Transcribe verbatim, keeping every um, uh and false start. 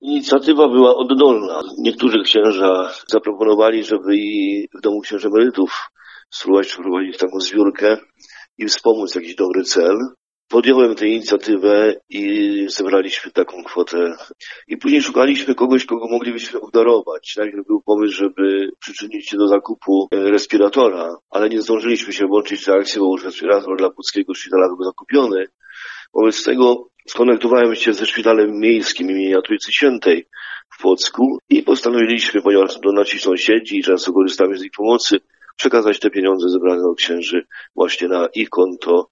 Inicjatywa była oddolna. Niektórzy księża zaproponowali, żeby i w domu księży emerytów spróbować przeprowadzić taką zbiórkę i wspomóc jakiś dobry cel. Podjąłem tę inicjatywę i zebraliśmy taką kwotę. I później szukaliśmy kogoś, kogo moglibyśmy obdarować. Najpierw był pomysł, żeby przyczynić się do zakupu respiratora, ale nie zdążyliśmy się włączyć w tę akcję, bo już respirator dla Puckiego Szpitala był zakupiony. Wobec tego skontaktowałem się ze Szpitalem Miejskim imienia Trójcy Świętej w Płocku i postanowiliśmy, ponieważ to nasi sąsiedzi i często korzystamy z ich pomocy, przekazać te pieniądze zebrane od księży właśnie na ich konto